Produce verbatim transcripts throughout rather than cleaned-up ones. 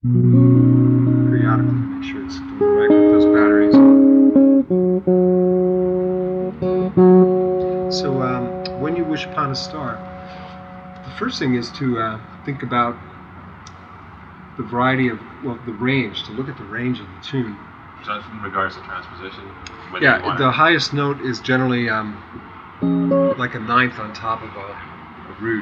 periodically make sure it's doing right with those batteries. So um, when you wish upon a star, the first thing is to uh, think about the variety of, well, the range, to look at the range of the tune. So that's in regards to transposition? Yeah, the highest note is generally um, like a ninth on top of a, a root.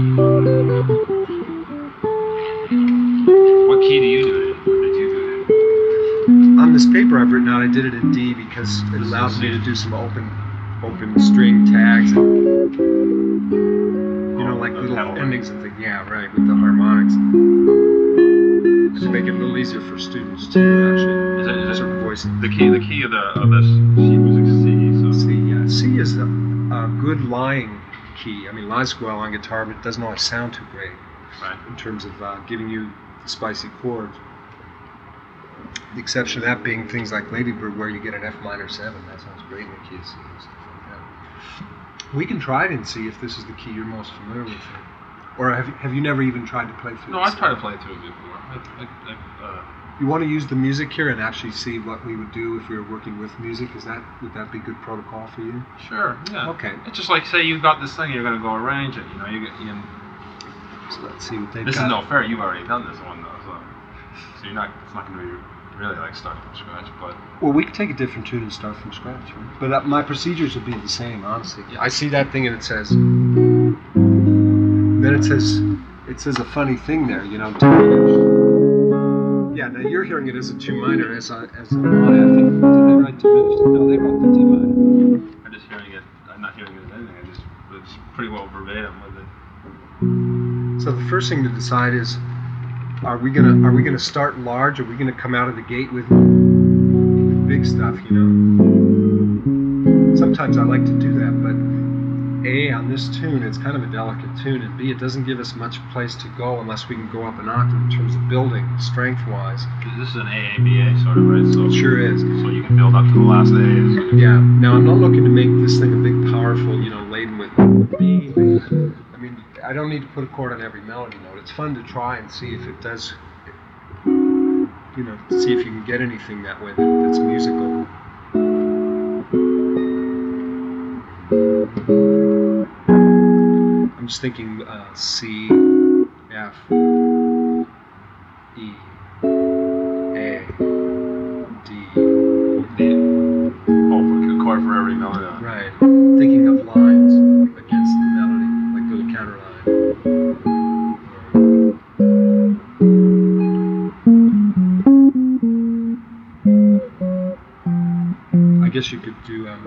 What key do you do it in? Or did you do it in? On this paper I've written out, I did it in D because it allows me to do some open open string tags and, you know, like little endings and things. Yeah, right, with the harmonics. To make it a little easier for students to actually is it, is sort of voice it. The key, the key of the of this sheet music is C. So C, yeah. C is a, a good lying key. I mean, lies well on guitar, but it doesn't always sound too great. Right. In terms of uh, giving you the spicy chords. The exception of that being things like Ladybird, where you get an F minor seven. That sounds great in the key of C and stuff like that. We can try it and see if this is the key you're most familiar with. Or have you, have you never even tried to play through it? No, I've tried to play through it before. I, I, I, uh, you want to use the music here and actually see what we would do if we were working with music? Is that would that be good protocol for you? Sure. Yeah. Okay. It's just like, say you've got this thing, you're going to go arrange it. You know, you get. You know, so let's see what they've this got. This is no fair. You've already done this one though, so so you're not. It's not going to be really like starting from scratch, but. Well, we could take a different tune and start from scratch, right? But uh, my procedures would be the same, honestly. I see that thing and it says. Then it says. It says a funny thing there, you know. Yeah, now you're hearing it as a two minor, as a as a I think. Did they write diminished? No, they wrote the D minor. I'm just hearing it. I'm not hearing it as anything. I just it's pretty well verbatim with it. So the first thing to decide is, are we gonna are we gonna start large? Are we gonna come out of the gate with, with big stuff? You know. Sometimes I like to do that, but A, on this tune, it's kind of a delicate tune, and B, it doesn't give us much place to go unless we can go up an octave in terms of building, strength-wise. This is an A A B A sort of, right? So it sure is. So you can build up to the last A's. Yeah. Now, I'm not looking to make this thing a big, powerful, you know, laden with B. I mean, I don't need to put a chord on every melody note. It's fun to try and see if it does, you know, see if you can get anything that way that, that's musical. I'm just thinking uh, C, F, E, A, D. D. Oh, for a chord for every melody. Right. Thinking of lines against the melody, like little counter line. I guess you could do. Um,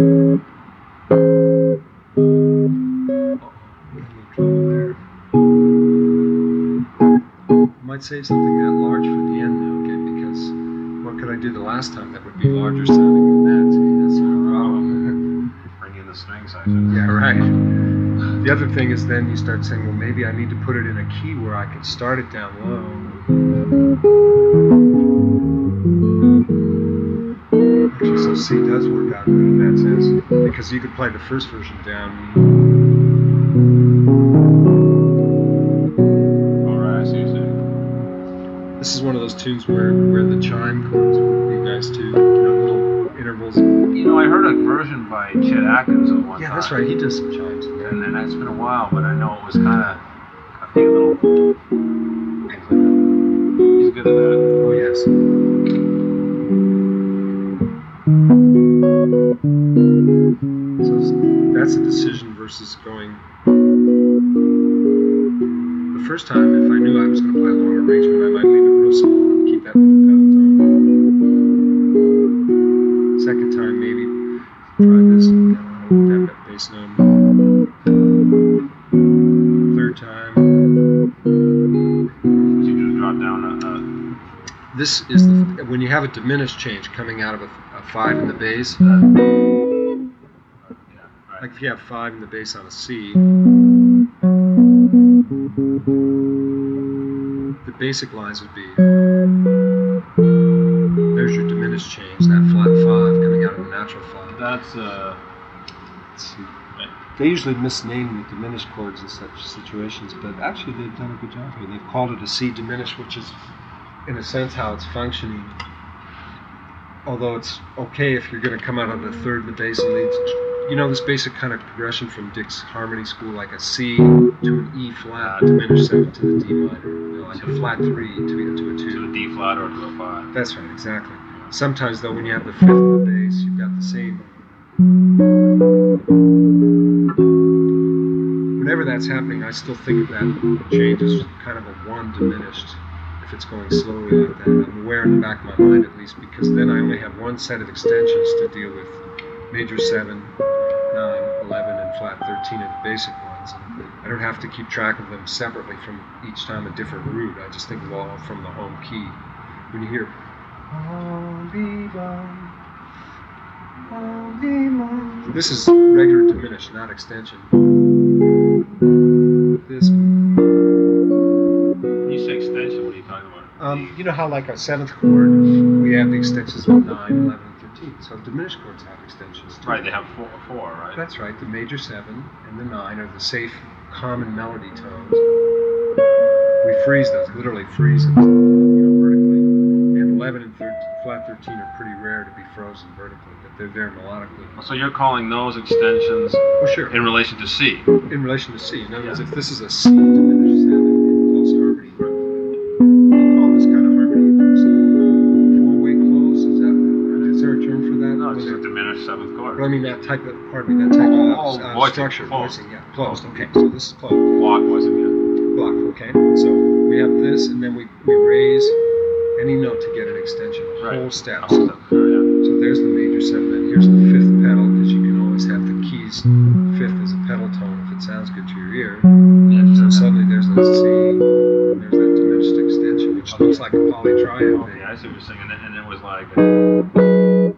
Might save something that large for the end though, okay, because what could I do the last time that would be larger sounding than that? See, that's not a problem. Bring in the string section. Yeah, right. The other thing is then you start saying, well, maybe I need to put it in a key where I can start it down low. Actually, so C does work out good in that sense, because you could play the first version down. This is one of those tunes where, where the chime chords would be nice too, you know, little intervals. You know, I heard a version by Chet Atkins at one yeah, time. that's right, he does some chimes in there. And, and that's been a while, but I know it was kind of, I think, a little things like that. He's good at that. Oh, yes. So that's a decision versus going. The first time, if I knew I was going to play a long arrangement, I might leave it real small and keep that little pedal tone. Second time, maybe try this, you know, hold that bass note. Third time. So you just drop down a, a this is the, when you have a diminished change coming out of a, a five in the bass. Uh, yeah, right. Like if you have five in the bass on a C. The basic lines would be, there's your diminished change, that flat five coming out of the natural five. That's, uh, let's see. They usually misname the diminished chords in such situations, but actually they've done a good job here. They've called it a C diminished, which is in a sense, how it's functioning. Although it's okay if you're going to come out of the third of the bass and lead, you know, this basic kind of progression from Dick's Harmony School, like a C to an E flat, diminished seven to the D minor, you know, like a flat three to, to a two. To a D flat or to a five. That's right, exactly. Sometimes, though, when you have the fifth of the bass, you've got the same. Whenever that's happening, I still think of that change as kind of a one diminished. If it's going slowly like that, I'm aware in the back of my mind at least, because then I only have one set of extensions to deal with: major seven, nine, eleven, and flat thirteen are the basic ones. And I don't have to keep track of them separately from each time a different root. I just think of all from the home key. When you hear this is regular diminished, not extension. This. When you say extension, what are you talking about? Um, you know how, like a seventh chord, we have the extensions of nine, eleven, and thirteen. So diminished chords have extensions too. Right, they have four, four, right? That's right. The major seven and the nine are the safe, common melody tones. We freeze those, literally freeze them, you know, vertically. And eleven and thirteen, flat thirteen are pretty rare to be frozen vertically, but they're there melodically. So you're calling those extensions Oh, sure. in relation to C? In relation to C. In other words, if this is a C diminished seven in close harmony, we call this kind of harmony four-way close. Is that is there a term for that? No, it's When just a diminished seventh chord. But I mean that type of, pardon me, that type of Oh, uh, voicing, structure, closed. voicing, yeah, closed. Okay, so this is closed. Block wasn't it? Block. Okay, so we have this, and then we, we raise any note to get an extension, a Right. whole step. Whole step, sure, yeah. So there's the major seven, and here's the fifth pedal, because you can always have the keys fifth as a pedal tone if it sounds good to your ear. Yeah, So sure. suddenly there's that C, and there's that diminished extension, which looks like a polytriad Okay, thing. I see what you're saying, and, and it was like, uh,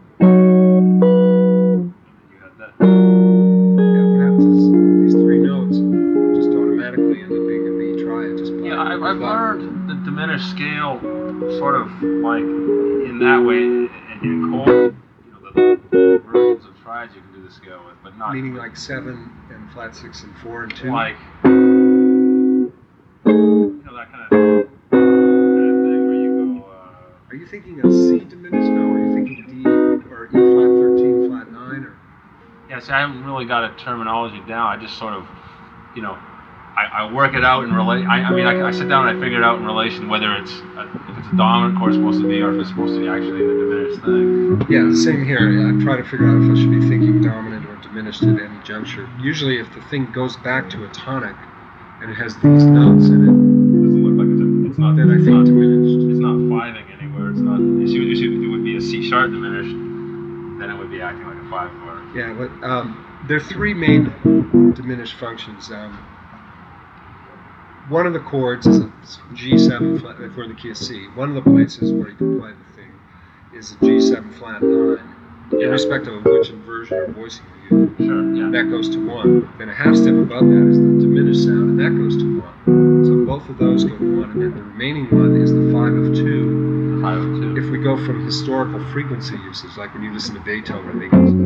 you had that. Yeah, what happens is these three notes just automatically end up being a B triad. Just by Yeah, I, I've by- learned the diminished scale sort of like in that way, in, in chord, you know, the versions of triads you can do the scale with, but not Meaning like seven and flat six and four and two. like, you know, that kind of, kind of thing where you go, uh, Are you thinking of C diminished now, or are you thinking D or E flat thirteen, flat nine, or? yeah, see, I haven't really got a terminology down. I just sort of, you know, I, I work it out in relation. I, I mean, I, I sit down and I figure it out in relation whether it's a, if it's a dominant chord supposed to be or if it's supposed to be actually the diminished thing. Yeah, the same here. I try to figure out if I should be thinking dominant or diminished at any juncture. Usually, if the thing goes back to a tonic and it has these notes in it, It doesn't look like it's a, it's not. then I it's think not, diminished. It's not fiving anywhere. It's not. You see, you see, it would be a C sharp diminished. Then it would be acting like a five chord. Yeah, but um, there are three main diminished functions. Um, one of the chords is a G seven flat, if we're in the key of C. One of the places where you can play the thing is a G seven flat nine, Yeah. irrespective of which inversion or voicing you're using. Sure. Yeah. That goes to one. Then a half step above that is the diminished sound, and that goes to one. So both of those go to one, and then the remaining one is the five of two. The five of two. If we go from historical frequency usage, like when you listen to Beethoven, they goes,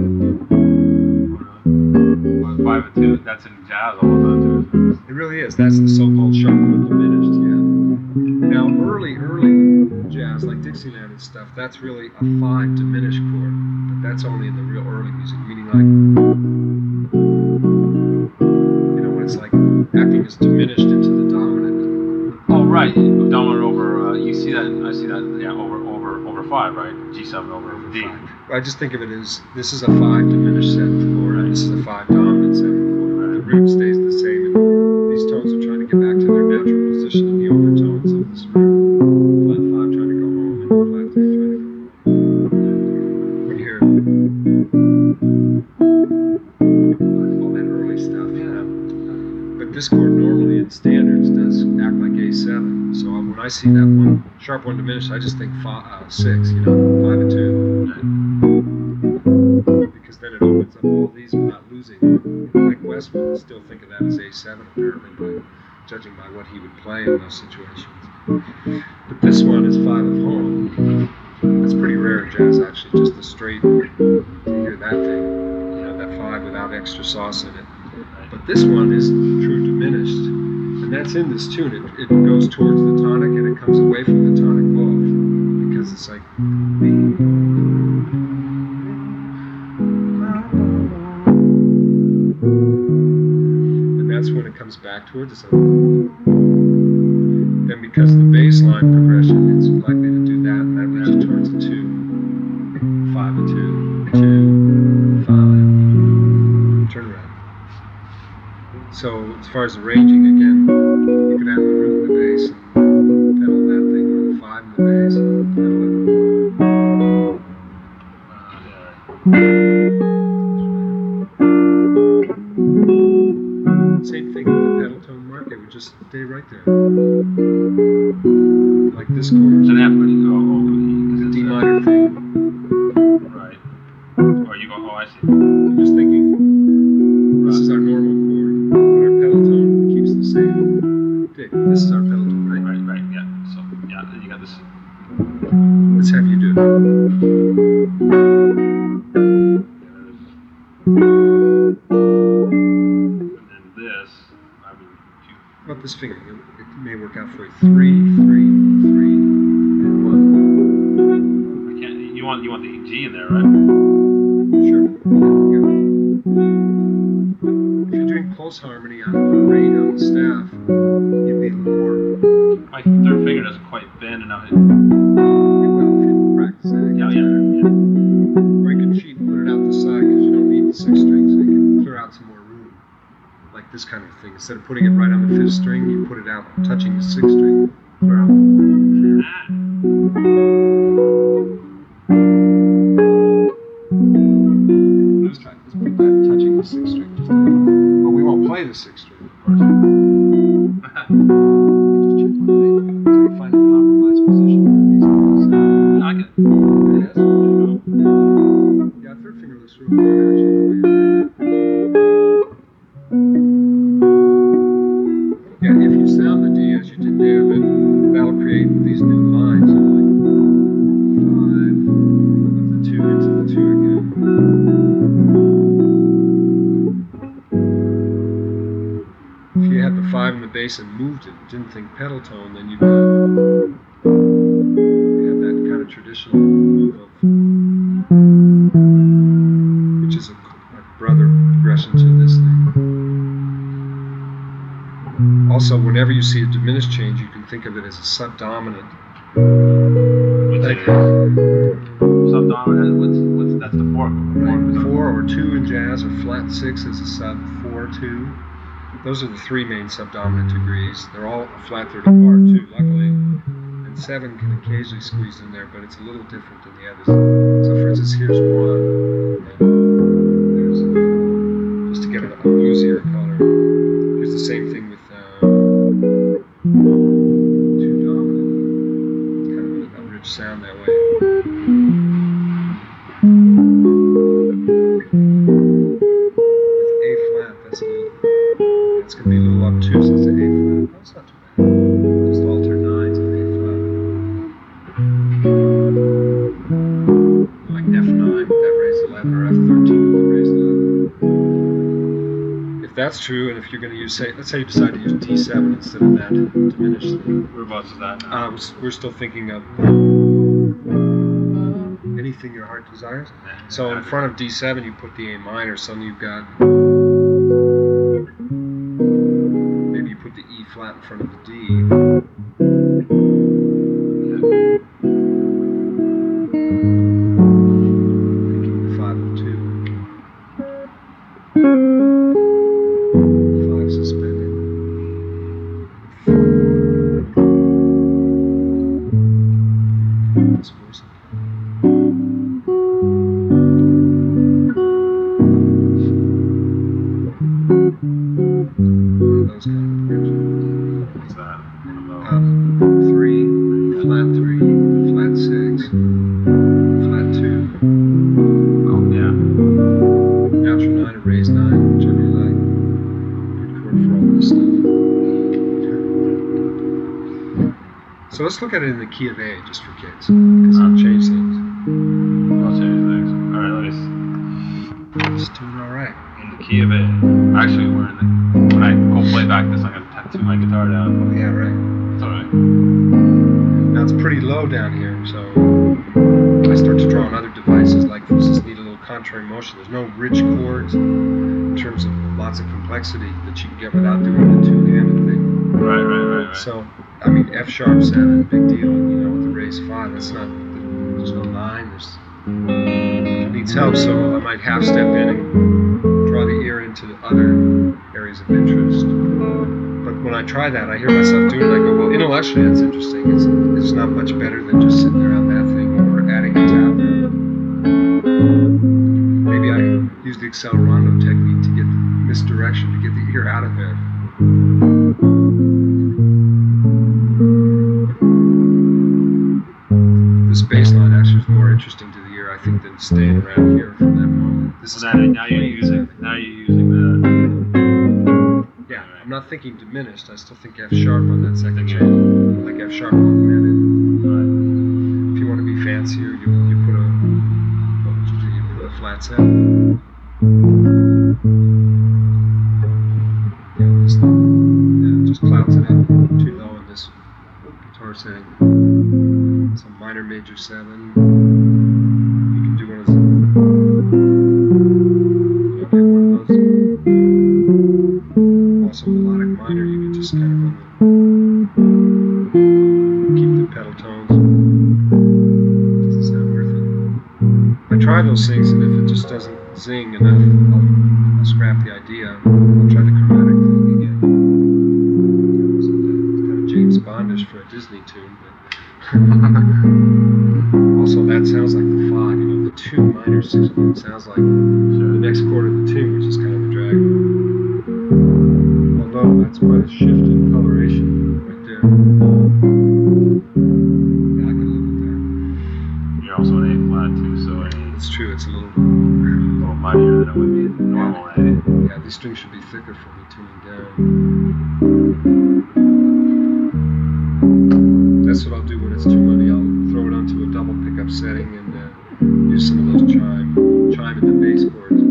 Well, five of two. That's in jazz all the time too. it really is. That's the so-called sharp one diminished. Yeah. Now, early, early jazz, like Dixieland and stuff, that's really a five diminished chord, but that's only in the real early music, meaning like, you know, when it's like acting as diminished into the dominant. Oh right, dominant over. Uh, you see that? I see that. Yeah, over over over five, right? G seven over D. I just think of it as this is a five diminished seventh chord, and this is a five dominant seventh chord. The root stays the same, and these tones are trying to get back to their natural position in the overtones of this root. Flat five trying to go home, and flat three trying to go home. When you hear all that early stuff, Yeah. but this chord normally in standards does act like A seven. So when I see that one sharp one diminished, I just think five, uh, six, you know, five and two. Because then it opens up all these without losing. Like West would still think of that as A seven, apparently, by judging by what he would play in those situations. But this one is five of home. That's pretty rare in jazz, actually, just the straight, you hear that thing, you know, that five without extra sauce in it. But this one is true diminished, and that's in this tune. It, it goes towards the tonic, and it comes away from the tonic bow. is. It's like. And that's when it comes back towards us. Then because of the bass line progression, it's likely to do that, and that reaches towards a two. Five and two, two, five. Turn around. So as far as arranging, again, you could have the root in the bass and pedal that thing, or the five in the bass and pedal it. Same thing with the pedal tone mark, it would just stay right there. Like this chord. So that would go over the D minor thing. Right. Or you go, oh, I see. I'm just thinking, this is our normal chord, but our pedal tone keeps the same. Okay, this is our pedal tone, right? Right, right, yeah. So, yeah, then you got this. Let's have you do it. And then this, I mean, two. How about this finger? It, it may work out for you. Three, three, three, and one. I can't, you want, you want the G in there, right? Sure. There we go. If you're doing close harmony on the rate on the staff, you'd be a little more. My third finger doesn't quite bend enough. You will if you practice it. Yeah, yeah, yeah. Or you can cheat and put it out the side because you don't need the sixth string, so you can clear out some more room. Like this kind of thing. Instead of putting it right on the fifth string, you put it out touching the sixth string. Clear out. Let's try. Let's put that touching the sixth string just a little. But we won't play the sixth string, of course. Just check my thing. So you find a compromise position. I like it. Yes. Yeah, third finger looks real good actually. Yeah, if you sound the D as you did there, then that'll create these new lines. So like five with the two into the two again. If you had the five in the bass and moved it, didn't think pedal tone, then you'd have, you have that kind of traditional move of, which is a, a brother progression to this thing. Also, whenever you see a diminished change, you can think of it as a subdominant. What's Like, it? Subdominant, what's, what's, that's the fourth. right, four or two in jazz, or flat six is a sub four two. Those are the three main subdominant degrees. They're all a flat third apart too, luckily. And seven can occasionally squeeze in there, but it's a little different than the others. So for instance, here's one, and there's a four, just to get a, a bluesier color. Here's the same thing with uh, two dominant. It's kind of a, a rich sound that way. With A flat, that's a little. It's going to be a little obtuse as an A flat. That's not too bad. Just alter nines and A flat. Like F nine with that raised eleven, or F thirteen with the raised eleven. If that's true, and if you're going to use, say, let's say you decide to use D seven instead of that diminished thing. Whereabouts is that now? Uh, we're still thinking of anything your heart desires. So in front of D seven, you put the A minor. Suddenly you've got. Maybe you put the E flat in front of the D. Thinking the five and two. Five suspended. This voice. Those kind of progressions. What's that? One of Um, three, flat three, flat six, flat two, those. Oh, yeah. natural nine, and raised nine, which I really like. Good chord for all this stuff. So let's look at it in the key of A just for kids, because it'll change things. I'll change things. Alright, let me see. It's doing all right. In the key of A. Actually, we're in the. When I go play back this, I'm going to tattoo my guitar down. Oh yeah, right. It's alright. Now it's pretty low down here, so start to draw on other devices, like for instance, need a little contrary motion. There's no rich chords in terms of lots of complexity that you can get without doing the two-handed thing. Right, right, right, right. So, I mean, F sharp seven, big deal. You know, with the raise five, that's not. There's no nine. There's it needs help. So I might half step in and draw the ear into other areas of interest. But when I try that, I hear myself doing it. I go, well, intellectually, that's interesting. It's it's not much better than just sitting there on that thing or adding a tap. Maybe I use the accelerando technique to get misdirection, to get the ear out of there. This bass line actually is more interesting to the ear, I think, than staying around here for that moment. This is So now, now you're using now you're using the. Yeah, I'm not thinking diminished. I still think F sharp on that second channel, like F sharp augmented. Right. If you want to be fancier, you you put a what would you do? You put a flat seven. Yeah, just, yeah, just clouds it up too low in this guitar setting. Some minor major seven. You can do one of those. You know, get one of those. Also melodic minor. You can just kind of run the, keep the pedal tones. Doesn't sound worth it. I try those things, and if it just doesn't zing enough, I'll, I'll scrap the idea. I'll try the chromatic thing again. It's kind of James Bondish for a Disney tune, but also that sounds like the five. You know, the two minor six chord sounds like the next chord of the tune, which is kind of a drag. Although that's quite a shift in coloration right there. Yeah, I can live with that. You're also an A flat too, so I mean, It's true. It's a little. a little mightier than it would be normal A. Yeah, these strings should be thicker for me tuning down. That's what I'll do when it's too muddy. I'll throw it onto a double pickup setting and uh, use some of those chime, chime in the bass chords.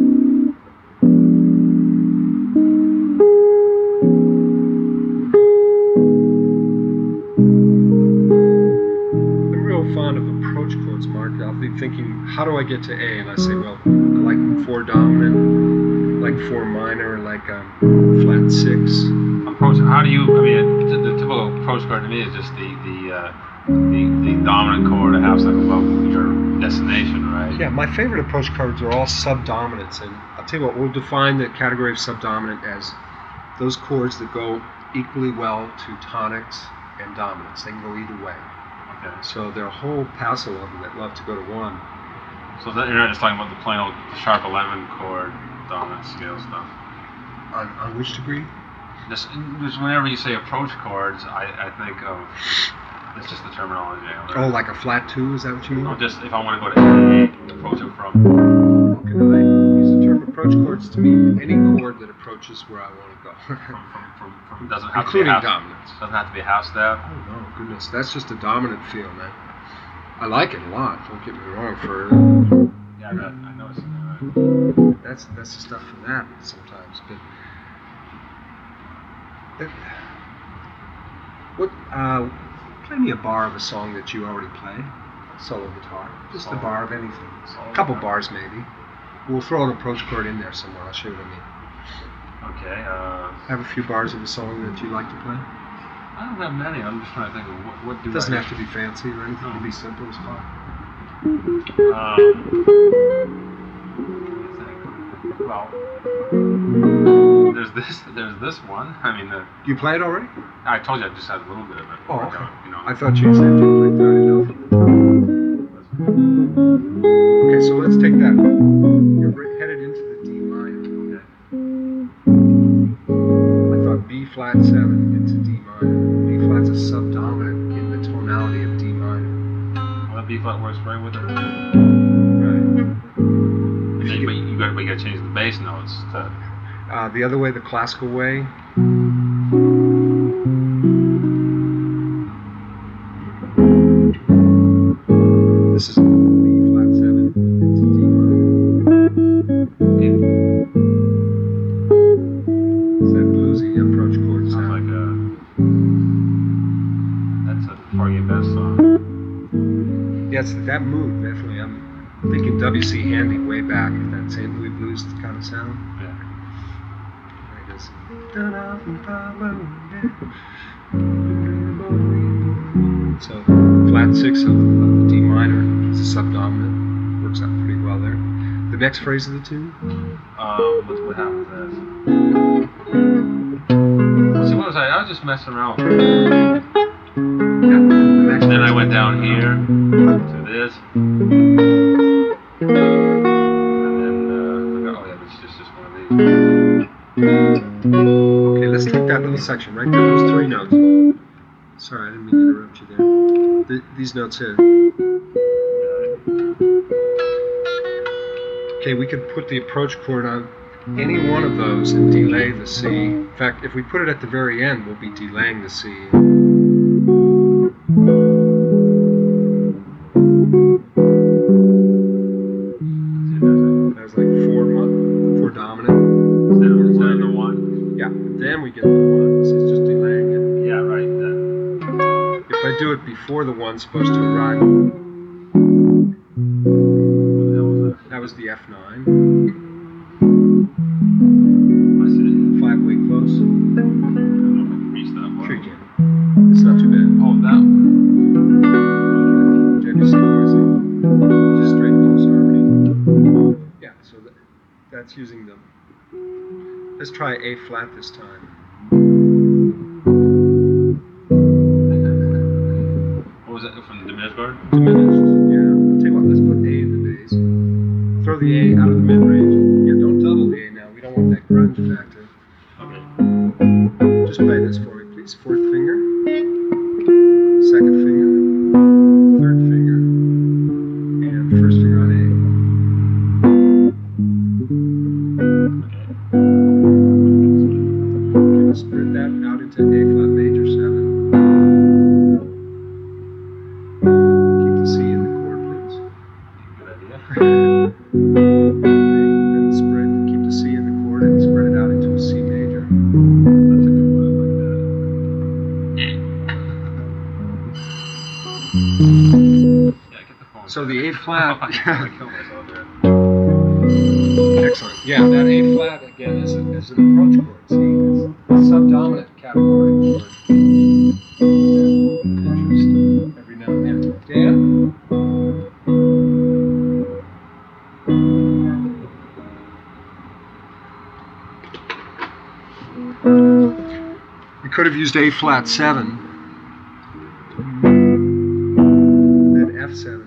I'm real fond of approach chords, Mark. I'll be thinking, how do I get to A? And I say, well, I like four dominant, like four minor, like um, flat six. Approach. How do you? I mean, the, the typical approach chord to me is just the the uh, the, the dominant chord a half step above your destination, right? Yeah, my favorite approach chords are all subdominants, and I'll tell you what, we'll define the category of subdominant as those chords that go equally well to tonics and dominants. They can go either way. Okay. So there are a whole passel of them that love to go to one. So that, you're not just talking about the plain old sharp eleven chord dominant scale stuff. On, on which degree? Just, just whenever you say approach chords, I, I think of it's just the terminology. Oh, like a flat two? Is that what you mean? No, just if I want to go to A, approach it from. Okay, no, I use the term approach chords to mean any chord that approaches where I want to go. From, from, from, from doesn't have Including to be half, dominants. doesn't have to be a half step. Oh no, goodness, that's just a dominant feel, man. I like it a lot. Don't get me wrong. For Yeah, that, I noticed that. that's that's the stuff for that sometimes. But it, what? Uh, play me a bar of a song that you already play. Solo guitar, just a Solo. bar of anything. Solo A couple guitar. bars maybe. We'll throw an approach chord in there somewhere. I'll show you what I mean. Okay. Uh, Have a few bars of a song that you like to play. I don't have many. I'm just trying to think of what, what do It doesn't I have to be fancy or anything. It can be simple as fuck. Um, well, there's this. There's this one. I mean, the, You play it already? I told you I just had a little bit of it. Oh, worked okay. out, you know. I thought you said you played thirty now from the top. Okay, so let's take that. You're right- headed into the D minor. Okay. I thought B flat seven into D minor. B flat's a subdominant in the tonality of D minor. Well, that B flat works right with it. Right. And then, but you got, but you got to change the bass notes to. Uh, the other way, the classical way. This is B flat seven into D minor. It's that bluesy approach chord Sounds sound. like a. That's a Forget Best song. Yes, that mood definitely. I'm thinking W C Handy way back, that Saint Louis blues kind of sound. Yeah. There it is. So flat six of, of D minor is a subdominant. Works out pretty well there. The next phrase of the tune. Um, what, what happens is. See, what was I? I was just messing around. Yeah. The next And then I phrase. went down here to this. And then, uh, oh yeah, it's just, just one of these. Okay, let's take that little section right there. Those three notes. Sorry, I didn't mean to interrupt you there. Th- these notes here. Okay, we could put the approach chord on any one of those and delay the C. In fact, if we put it at the very end, we'll be delaying the C. That's like four, mo- four dominant. Instead of, instead of the one. Yeah, then we get the one. So it's just delaying it. Yeah, right. Then. If I do it before the one's supposed to arrive, What the hell was that? that was the F nine. I see it. Five way close. I don't know if I can reach that far. Sure you can. It's not too bad. Oh, that one. Have you seen what I see? Just straight close harmony. Yeah, so that, that's using the. Let's try A flat this time. What was that from the diminished chord? Diminished. Yeah. I'll tell you what, let's put A in the bass. Throw the A out of the mid range. Yeah, don't double the A now. We don't want that grunge factor. Okay. Just play this for me, please. Fourth finger. Second finger. Third finger. And first finger on A. Okay, let's spread that out into A flat major seven. Keep the C in the chord, please. Good idea. Okay, then spread, keep the C in the chord and spread it out into a C major. That's a good one. I like that. Yeah, get the phone. So the A flat. I killed myself there. Excellent. Yeah, that A flat again is, a, is an approach chord. See, it's a subdominant category chord. Interest every now and then. Dan? We could have used A flat seven, then F seven.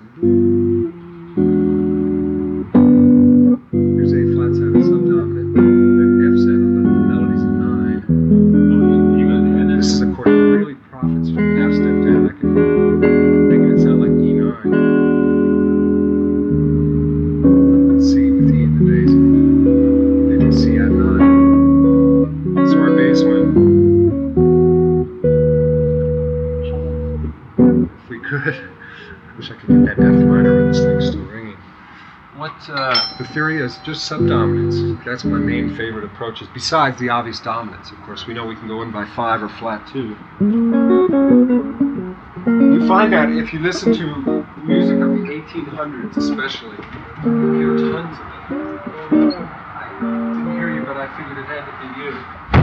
Here's A flat seven subdominant, then F seven, but the melody's a nine. You got the head This is a chord that really profits from half step down. I can make it sound like E nine. C with E in the bass, maybe C at nine. So our bass went. If we could, I wish I could get that F minor where this thing's still ringing. What, uh, The theory is just subdominance. That's my main favorite approaches, besides the obvious dominance. Of course, we know we can go in by five or flat two. You find that if you listen to music of the eighteen hundreds especially, you hear tons of it. I didn't hear you, but I figured it had to be you.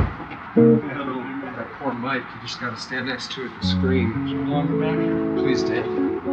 That poor mic, you just got to stand next to it and scream. Please, Dan.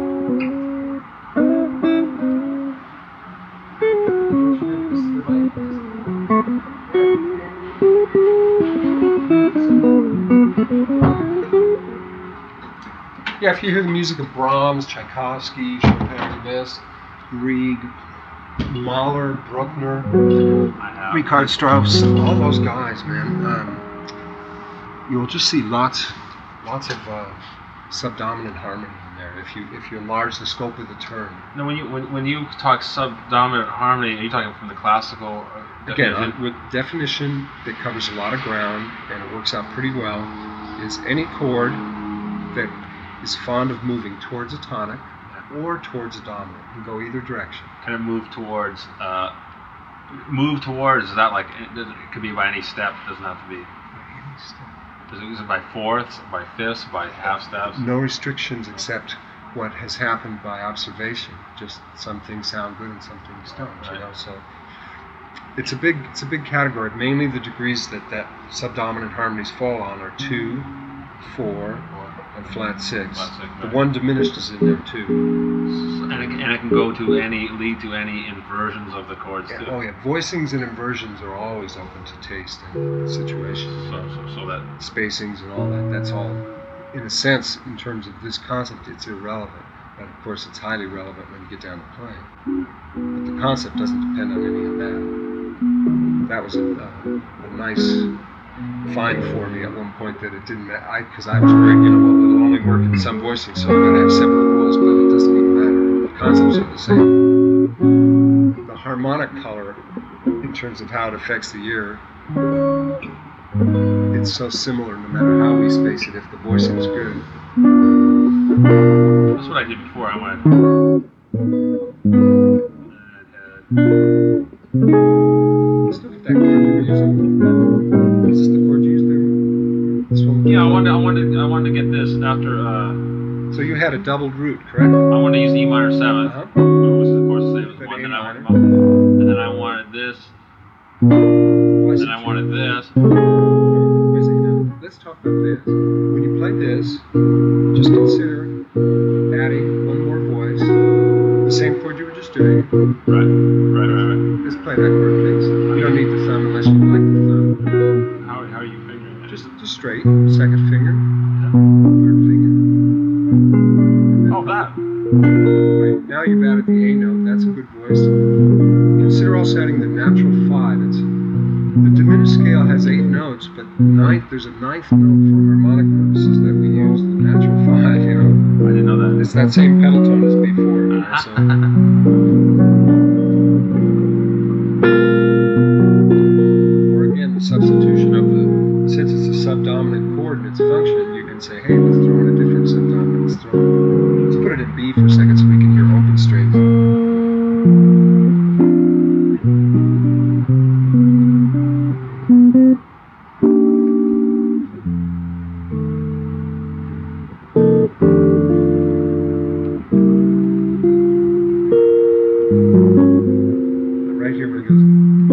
Yeah, if you hear the music of Brahms, Tchaikovsky, Chopin, Liszt, Grieg, Mahler, Bruckner, I have. Richard Strauss, all those guys, man, um, you'll just see lots, lots of uh, subdominant harmony in there. If you if you enlarge the scope of the term. No, when you when, when you talk subdominant harmony, are you talking from the classical? uh, Again, definition? uh, with definition that covers a lot of ground and it works out pretty well, is any chord that is fond of moving towards a tonic or towards a dominant. You can go either direction. kind of move towards. Uh, move towards is that like it, doesn't- it could be by any step. It doesn't have to be. Is it, is it by fourths, by fifths, by half steps? No restrictions except what has happened by observation. Just some things sound good and some things don't. Right. You know, so it's a big it's a big category. Mainly the degrees that that subdominant harmonies fall on are two, four, and flat six. Flat six, The right. one diminished is in there too. And it, and it can go to any, lead to any inversions of the chords Yeah, too. oh yeah, voicings and inversions are always open to taste and situation. So, so, so that, Spacings and all that, that's all, in a sense, in terms of this concept, it's irrelevant. But of course, it's highly relevant when you get down to playing. But the concept doesn't depend on any of that. That was a, a, a nice find for me at one point that it didn't matter. I, because I was worried, you know, well, it'll only work in some voicings, so I'm going to have separate rules, but it doesn't even matter. The concepts are the same. The harmonic color, in terms of how it affects the ear, it's so similar no matter how we space it. If the voicing is good, that's what I did before. I went. let's look at that chord you were using. Is this the chord you used there? This one? Yeah, I wanted, I wanted, I wanted to get this after. Uh, So you had a doubled root, correct? I wanted to use E minor seventh, Uh-huh. which is of course the same as Then one. A Then I, minor. and then I wanted this. Why is Then it I wanted this. Wait a second now. Let's talk about this. When you play this, just consider adding one more voice, the same chord you were just doing. Right, right, right, right. Let's play that chord, please. You don't need the thumb unless you like the thumb. How, how are you figuring that? Just, just straight. Second finger, third finger. Oh, that. Right, now you've added the A note. That's a good voice. Consider also adding the natural five. It's, the diminished scale has eight notes, but ninth, there's a ninth note for harmonic purposes that we use, the natural five, you know. I didn't know that. It's that same pedal tone as before. You know, so. Or again, the substitution of the, since it's a subdominant chord in its function, you can say, hey, let's throw in a different subdominant. Let's throw in, let's put it in B for a second so we can hear open strings. Right here where it goes,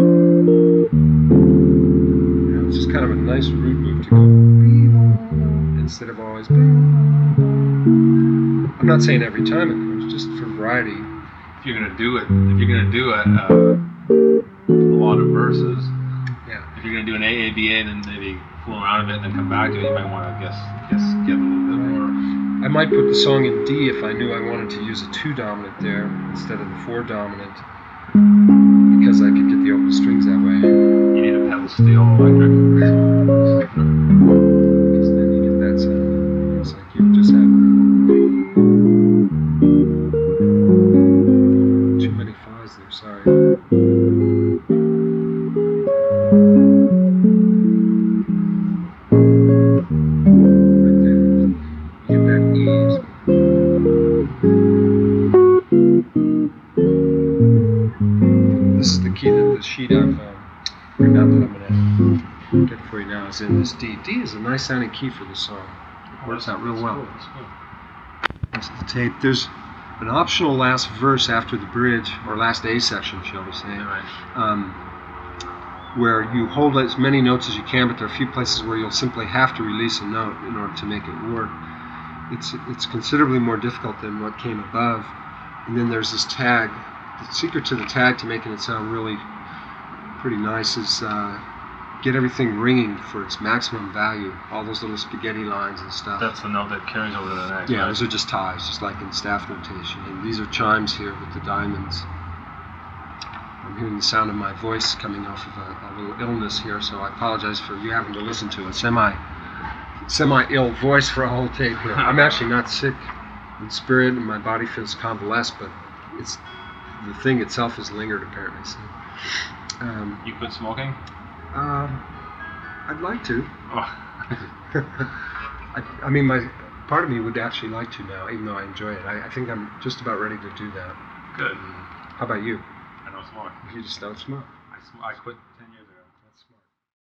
you know, it's just kind of a nice root move to go instead of always. I'm not saying every time, of course, just for variety. If you're gonna do it, if you're gonna do it, uh, a lot of verses. Yeah. If you're gonna do an A A B A, then maybe fool around a bit and then come back to it. You might want to guess, guess, get a little bit more. I might put the song in D if I knew I wanted to use a two dominant there instead of the four dominant, because I could get the open strings that way. You need a pedal steel electric. Because then you get that sound. It's like you just had too many fives there. Sorry. Right there. You get that ease. This is the key that the sheet I've um, written out that I'm going to get for you now is in this D. D is a nice sounding key for the song. It works out real well. That's the tape. There's an optional last verse after the bridge, or last A section, shall we say, Right. um, where you hold as many notes as you can, but there are a few places where you'll simply have to release a note in order to make it work. It's it's considerably more difficult than what came above. And then there's this tag. The secret to the tag to making it sound really pretty nice is uh, get everything ringing for its maximum value. All those little spaghetti lines and stuff. That's the note that carries over to the next. Yeah, right? those are just ties, just like in staff notation. And these are chimes here with the diamonds. I'm hearing the sound of my voice coming off of a, a little illness here, so I apologize for you having to listen to a semi, semi-ill voice for a whole tape here. I'm actually not sick in spirit, and my body feels convalescent, but it's the thing itself has lingered apparently. So, um, You quit smoking? um, I'd like to. Oh. I, I mean, my part of me would actually like to now, even though I enjoy it. I, I think I'm just about ready to do that. Good. How about you? I don't smoke. You just don't smoke. I, sm- I quit ten